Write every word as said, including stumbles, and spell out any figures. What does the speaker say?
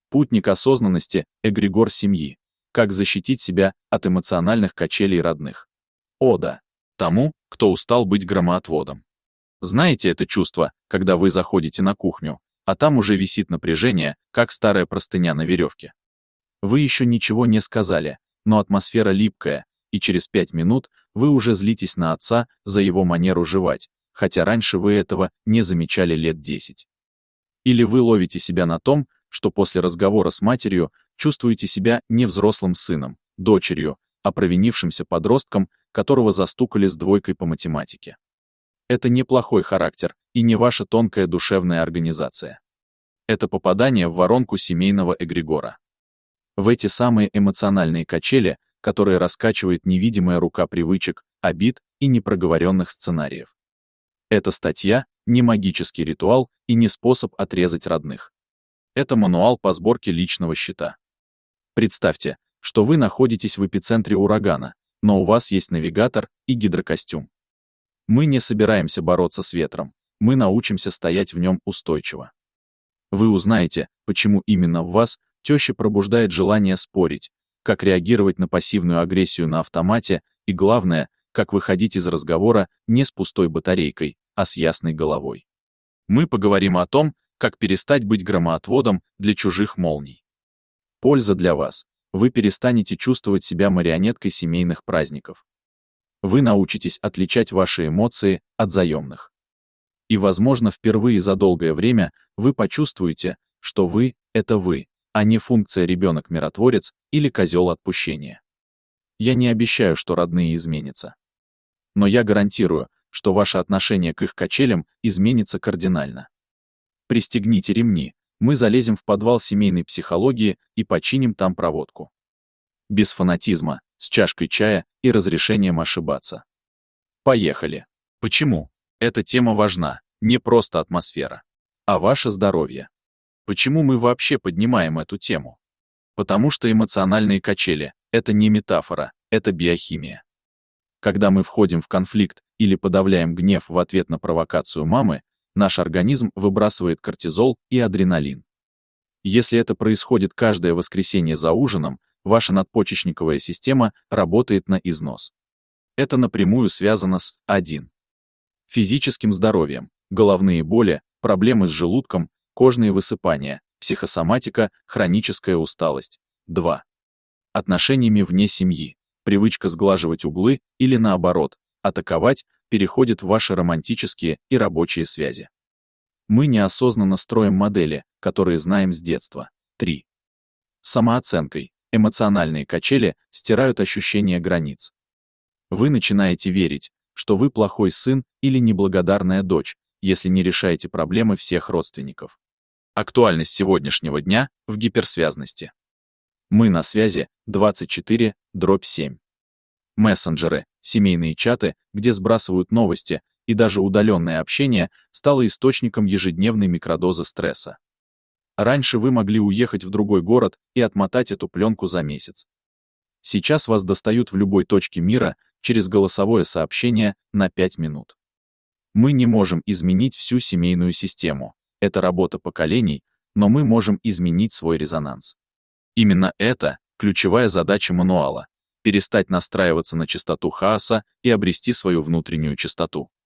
Путник осознанности, эгрегор семьи. Как защитить себя от эмоциональных качелей родных. Ода тому, кто устал быть громоотводом. Знаете это чувство, когда вы заходите на кухню, а там уже висит напряжение, как старая простыня на веревке. Вы еще ничего не сказали, но атмосфера липкая, и через пять минут вы уже злитесь на отца за его манеру жевать, хотя раньше вы этого не замечали лет десять. Или вы ловите себя на том, что после разговора с матерью чувствуете себя не взрослым сыном, дочерью, а провинившимся подростком, которого застукали с двойкой по математике. Это не плохой характер и не ваша тонкая душевная организация. Это попадание в воронку семейного эгрегора. В эти самые эмоциональные качели, которые раскачивает невидимая рука привычек, обид и непроговоренных сценариев. Эта статья — не магический ритуал и не способ отрезать родных. Это мануал по сборке личного счета. Представьте, что вы находитесь в эпицентре урагана, но у вас есть навигатор и гидрокостюм. Мы не собираемся бороться с ветром, мы научимся стоять в нем устойчиво. Вы узнаете, почему именно в вас теща пробуждает желание спорить, как реагировать на пассивную агрессию на автомате и, главное, как выходить из разговора не с пустой батарейкой, а с ясной головой. Мы поговорим о том, как перестать быть громоотводом для чужих молний. Польза для вас. Вы перестанете чувствовать себя марионеткой семейных праздников. Вы научитесь отличать ваши эмоции от заемных. И, возможно, впервые за долгое время вы почувствуете, что вы — это вы, а не функция ребенок-миротворец или козел отпущения. Я не обещаю, что родные изменятся. Но я гарантирую, что ваше отношение к их качелям изменится кардинально. Пристегните ремни, мы залезем в подвал семейной психологии и починим там проводку. Без фанатизма, с чашкой чая и разрешением ошибаться. Поехали. Почему? Эта тема важна, не просто атмосфера, а ваше здоровье. Почему мы вообще поднимаем эту тему? Потому что эмоциональные качели — это не метафора, это биохимия. Когда мы входим в конфликт или подавляем гнев в ответ на провокацию мамы, наш организм выбрасывает кортизол и адреналин. Если это происходит каждое воскресенье за ужином, ваша надпочечниковая система работает на износ. Это напрямую связано с один. Физическим здоровьем, головные боли, проблемы с желудком, кожные высыпания, психосоматика, хроническая усталость. два. Отношениями вне семьи, привычка сглаживать углы или наоборот, атаковать, переходит в ваши романтические и рабочие связи. Мы неосознанно строим модели, которые знаем с детства. три. Самооценкой, эмоциональные качели стирают ощущение границ. Вы начинаете верить, что вы плохой сын или неблагодарная дочь, если не решаете проблемы всех родственников. Актуальность сегодняшнего дня в гиперсвязности. Мы на связи двадцать четыре дробь семь. Мессенджеры, семейные чаты, где сбрасывают новости, и даже удаленное общение стало источником ежедневной микродозы стресса. Раньше вы могли уехать в другой город и отмотать эту пленку за месяц. Сейчас вас достают в любой точке мира через голосовое сообщение на пять минут. Мы не можем изменить всю семейную систему, это работа поколений, но мы можем изменить свой резонанс. Именно это ключевая задача мануала — перестать настраиваться на частоту хаоса и обрести свою внутреннюю чистоту.